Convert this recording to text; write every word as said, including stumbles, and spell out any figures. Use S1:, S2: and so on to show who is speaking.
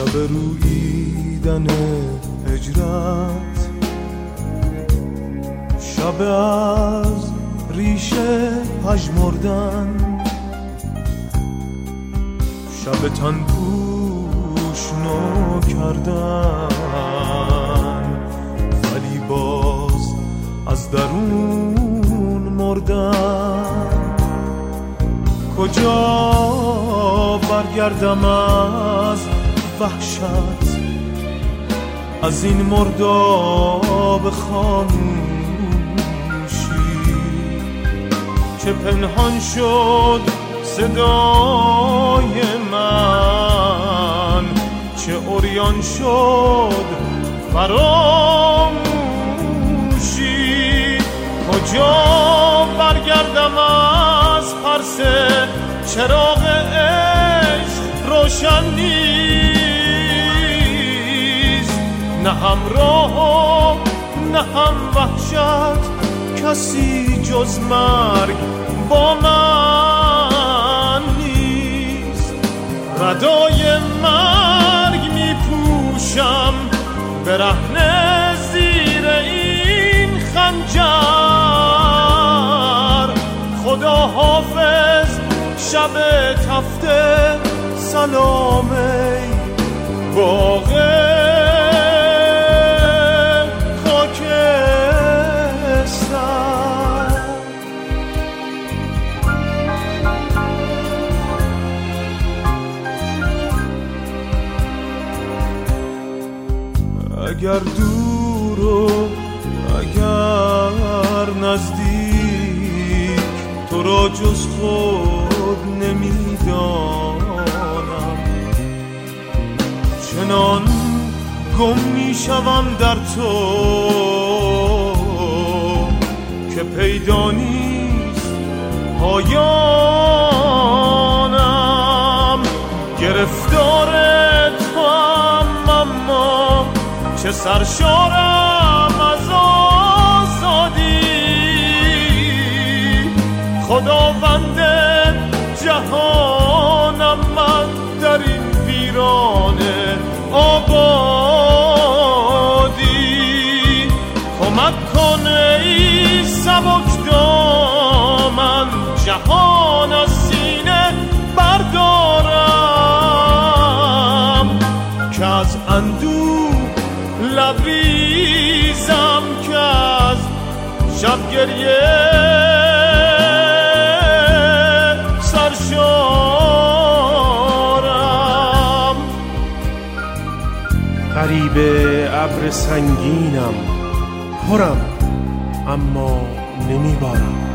S1: شب روییدن هجرت، شب از ریشه پژمردن، شب تن پوش نو کردن، ولی باز از درون مردن. کجا برگردم از وحشت، از این مرداب خاموشی که پنهان شد صدای من، چه عریان شد فراموشی. کجا برگردم از پرس چراغ عشق روشن نیست، نه همراه و نه هم وحشت، کسی جز مرگ با من نیست. ردای مرگ می پوشم برهنه زیر این خنجر. خدا حافظ شب تفته، سلام ای باغ خاکستر. اگر دور و اگر نزدیک، تو را جز خود نمیدانم. چنان گم میشوم در تو که پیدا نیست پایانم. گرفتار تو هم اما چه سرشارم از آزادی. خداوند جهانم من در این ویرانه آبادی. کمک کن ای سبک دامن، جهان از سینه بردارم که از اندوه لبریزم، که از شب گریه سرشارم.
S2: غریب ابر سنگینم، پرم اما نمیبارم.